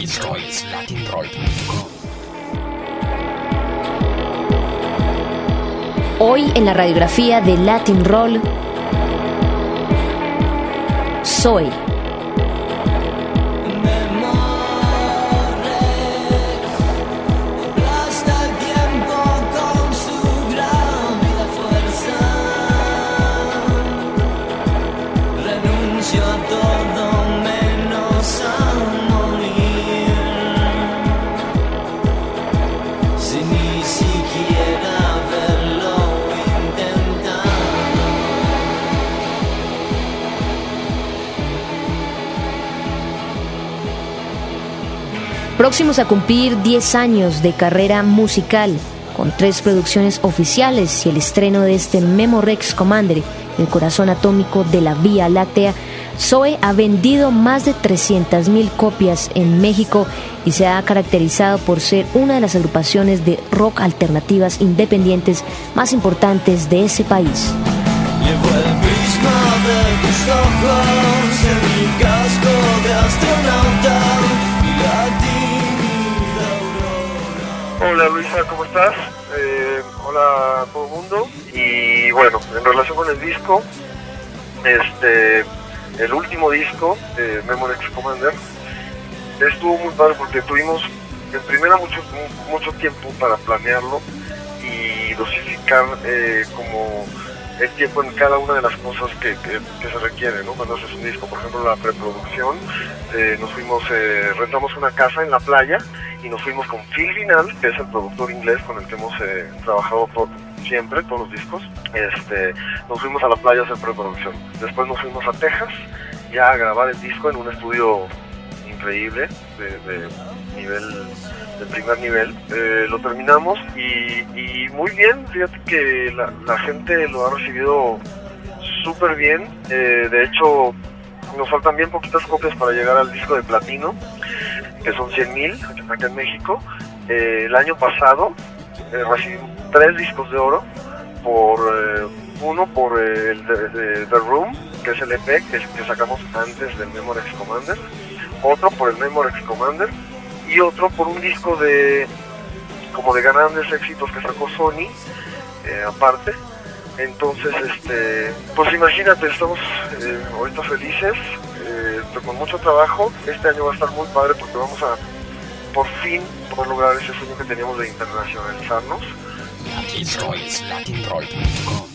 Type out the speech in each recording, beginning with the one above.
Esto es latinroll.com. Hoy en la radiografía de Latin Roll, Zoe. Próximos a cumplir 10 años de carrera musical, con 3 producciones oficiales y el estreno de este Memorex Commander, el corazón atómico de la Vía Láctea, Zoe ha vendido más de 300,000 copias en México y se ha caracterizado por ser una de las agrupaciones de rock alternativas independientes más importantes de ese país. Llevo el prisma de tus ojos en mi casco de astronauta y la tímida aurora. Hola Luisa, ¿cómo estás? Hola a todo el mundo. Y bueno, en relación con el disco, el último disco, Memorex Commander, estuvo muy padre porque tuvimos en primera mucho tiempo para planearlo y dosificar como el tiempo en cada una de las cosas que se requiere, ¿no? Cuando haces un disco, por ejemplo, la preproducción, nos fuimos, rentamos una casa en la playa y nos fuimos con Phil Vinal, que es el productor inglés con el que hemos trabajado siempre, todos los discos. Nos fuimos a la playa a hacer preproducción. Después nos fuimos a Texas ya a grabar el disco en un estudio increíble, de primer nivel. Lo terminamos y muy bien. Fíjate que la gente lo ha recibido súper bien. De hecho, nos faltan bien poquitas copias para llegar al disco de platino, que son 100,000 acá en México. El año pasado recibimos 3 discos de oro, uno por el de The Room, que es el EP que sacamos antes del Memorex Commander, otro por el Memorex Commander y otro por un disco de grandes éxitos que sacó Sony aparte. Entonces, pues imagínate, estamos ahorita felices, con mucho trabajo. Este año va a estar muy padre porque vamos a por fin poder lograr ese sueño que teníamos de internacionalizarnos. Esto es latinroll.com.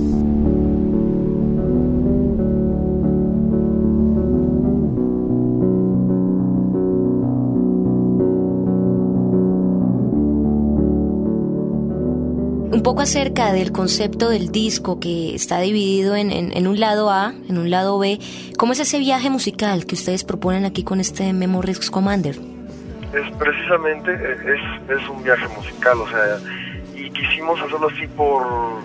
Un poco acerca del concepto del disco, que está dividido en un lado A, en un lado B. ¿Cómo es ese viaje musical que ustedes proponen aquí con este Memorex Commander? Es precisamente es un viaje musical, o sea, y quisimos hacerlo así por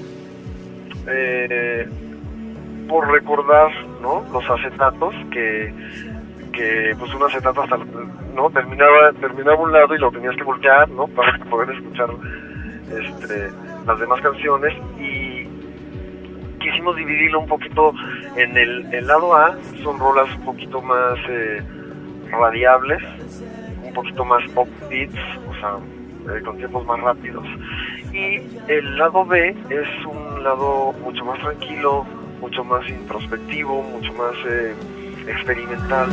recordar, ¿no? Los acetatos que pues un acetato hasta, ¿no? terminaba un lado y lo tenías que voltear, ¿no? Para poder escuchar las demás canciones, y quisimos dividirlo un poquito. En el lado A son rolas un poquito más radiables, un poquito más upbeats, o sea, con tiempos más rápidos, y el lado B es un lado mucho más tranquilo, mucho más introspectivo, mucho más experimental.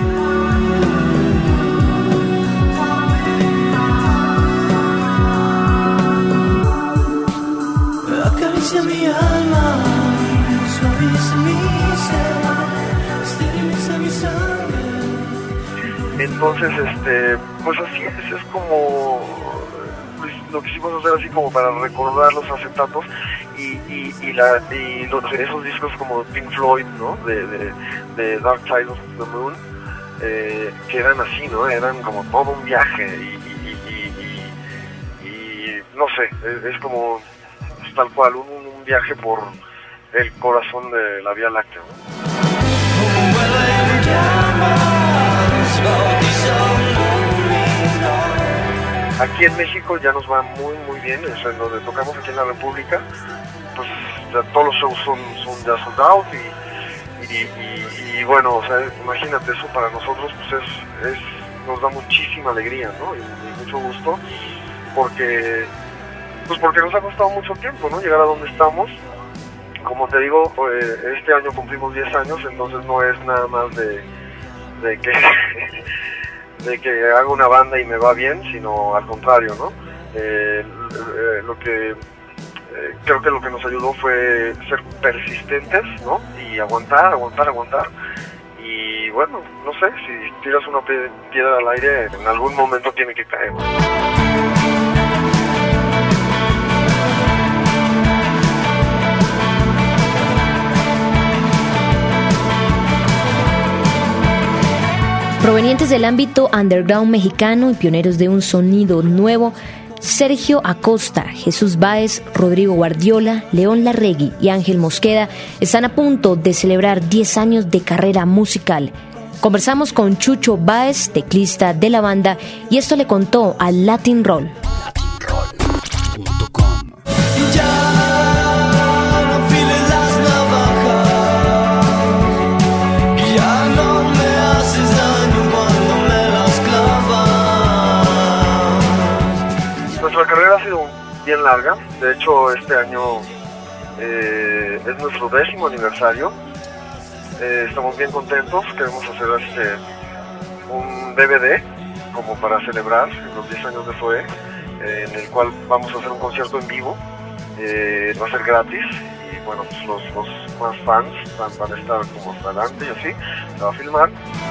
Acaricia mi alma, suaviza mi ser, esteriliza mi sangre. Entonces, pues así es como lo quisimos hacer, así como para recordar los acetatos y esos discos como Pink Floyd, ¿no? De Dark Side of the Moon, que eran así, ¿no? Eran como todo un viaje y no sé, es como tal cual, un viaje por el corazón de la Vía Láctea, ¿no? Aquí en México ya nos va muy bien, o sea, en donde tocamos aquí en la República, pues ya todos los shows son ya sold out y bueno, o sea, imagínate, eso para nosotros pues es nos da muchísima alegría, ¿no? Y mucho gusto, porque nos ha costado mucho tiempo, ¿no? Llegar a donde estamos. Como te digo, este año cumplimos 10 años, entonces no es nada más de que de que haga una banda y me va bien, sino al contrario, ¿no? Creo que lo que nos ayudó fue ser persistentes, ¿no? Y aguantar. Y bueno, no sé, si tiras una piedra al aire, en algún momento tiene que caer. Provenientes del ámbito underground mexicano y pioneros de un sonido nuevo, Sergio Acosta, Jesús Báez, Rodrigo Guardiola, León Larregui y Ángel Mosqueda están a punto de celebrar 10 años de carrera musical. Conversamos con Chucho Báez, teclista de la banda, y esto le contó al Latin Roll. latinroll.com. Nuestra carrera ha sido bien larga. De hecho, este año es nuestro 10º aniversario. Estamos bien contentos. Queremos hacer un DVD como para celebrar los 10 años de Zoé, en el cual vamos a hacer un concierto en vivo. Va a ser gratis y bueno, pues los más fans van a estar como hasta adelante y así. Se va a filmar.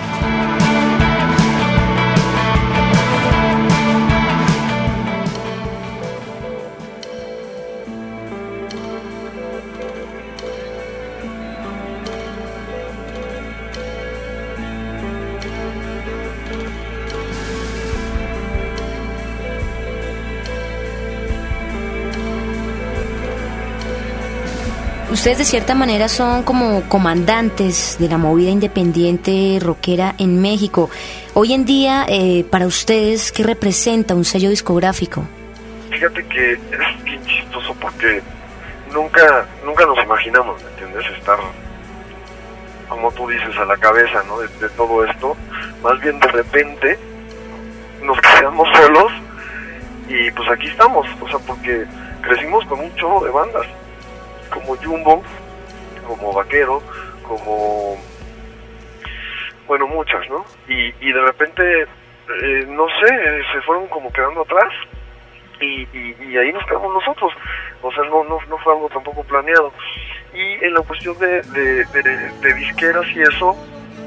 Ustedes de cierta manera son como comandantes de la movida independiente rockera en México. Hoy en día, para ustedes, ¿qué representa un sello discográfico? Fíjate que es bien chistoso porque nunca nos imaginamos, ¿me entiendes? Estar, como tú dices, a la cabeza, ¿no? de todo esto. Más bien de repente nos quedamos solos y pues aquí estamos, o sea, porque crecimos con un chorro de bandas, como Jumbo, como Vaquero, como, bueno, muchas, ¿no? Y de repente, no sé, se fueron como quedando atrás y ahí nos quedamos nosotros. O sea, no fue algo tampoco planeado. Y en la cuestión de disqueras y eso,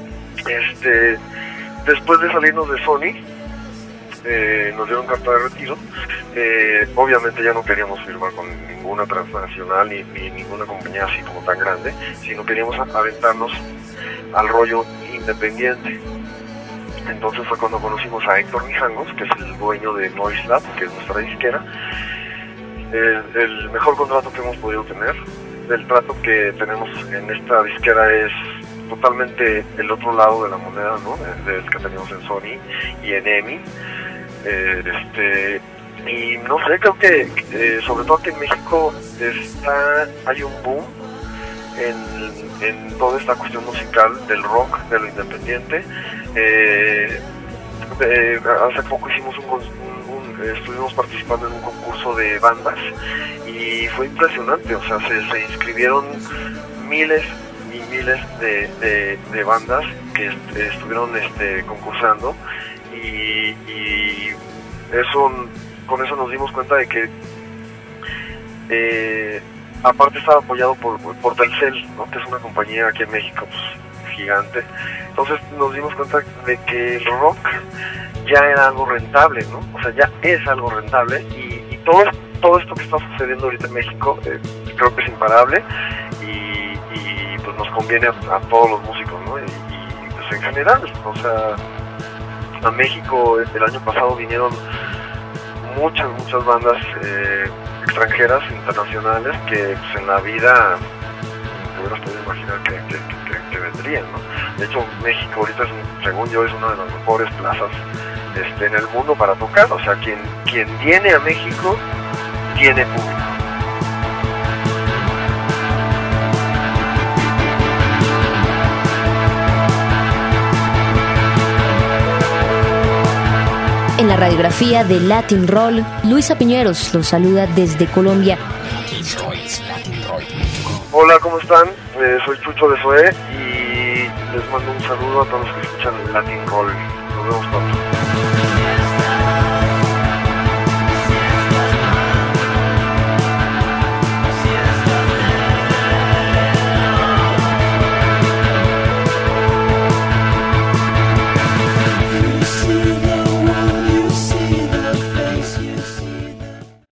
después de salirnos de Sony, nos dieron carta de retiro. Obviamente ya no queríamos firmar con ninguna transnacional ni ninguna compañía así como tan grande, sino queríamos aventarnos al rollo independiente. Entonces fue cuando conocimos a Héctor Mijangos, que es el dueño de Noise Lab, que es nuestra disquera. El mejor contrato que hemos podido tener. El trato que tenemos en esta disquera es totalmente el otro lado de la moneda, ¿no? Del que teníamos en Sony y en EMI. Y no sé, creo que sobre todo aquí en México hay un boom en toda esta cuestión musical del rock, de lo independiente. Hace poco hicimos estuvimos participando en un concurso de bandas y fue impresionante, o sea, se inscribieron miles y miles de bandas que estuvieron concursando y con eso nos dimos cuenta de que aparte estaba apoyado por Telcel, ¿no? Que es una compañía aquí en México pues, gigante. Entonces nos dimos cuenta de que el rock ya era algo rentable, ¿no? O sea, ya es algo rentable y todo esto que está sucediendo ahorita en México creo que es imparable y pues nos conviene a todos los músicos, ¿no? Y pues en general, o sea, a México el año pasado vinieron muchas bandas extranjeras, internacionales, que pues, en la vida te hubieras podido imaginar que vendrían, ¿no? De hecho, México ahorita según yo es una de las mejores plazas en el mundo para tocar. O sea, quien viene a México tiene público. en la radiografía de Latin Roll. Luisa Piñeros los saluda desde Colombia. Esto es latinroll.com. Hola, ¿cómo están? Soy Chucho de Zoé y les mando un saludo a todos los que escuchan Latin Roll. Nos vemos pronto.